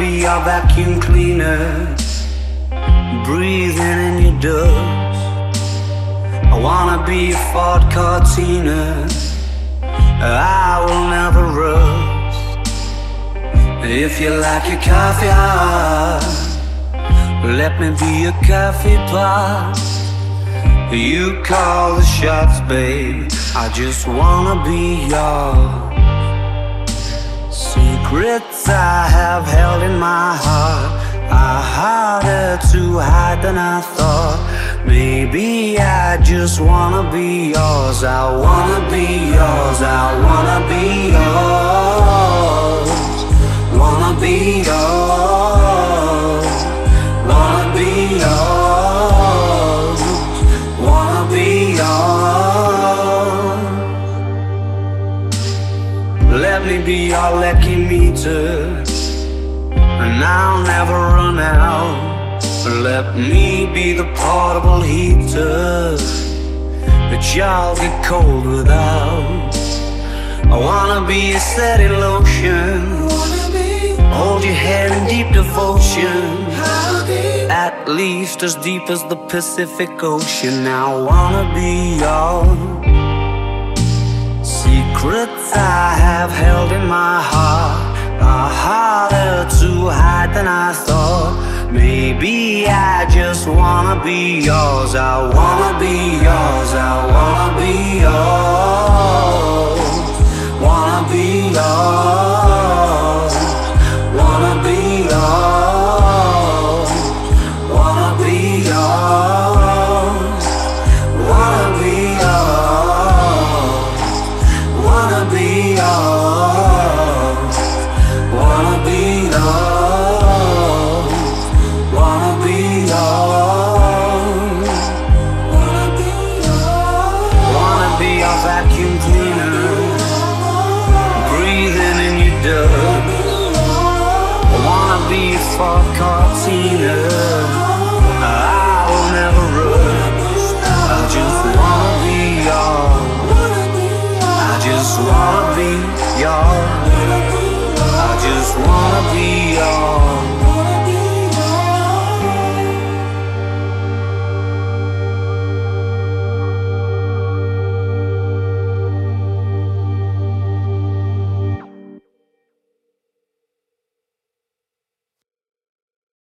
be your vacuum cleaner, breathing in your dust. I wanna be a Ford Cortina, I will never rust. If you like your coffee hot, let me be a coffee pot. You call the shots, babe, I just wanna be yours. Secrets I have held in my heart are harder to hide than I thought. Maybe I just wanna be yours. I wanna be yours. I wanna be yours. Wanna be yours. Wanna be yours. Wanna be yours. Let me be your lucky meter, and I'll never run out. Let me be the portable heater that y'all get cold without. I wanna be a steady lotion, hold your hand in deep devotion, at least as deep as the Pacific Ocean. I wanna be yours. Secrets I have held in my heart are harder to hide than I thought. Maybe I just wanna be yours. I wanna be yours. I wanna be yours. Wanna be yours. Wanna be yours. Wanna be yours. Wanna be yours. Wanna be yours. Wanna be yours. Wanna be yours. Wanna be yours. Wanna be your vacuum cleaner, breathing in your dust. I wanna be a Ford Cortina,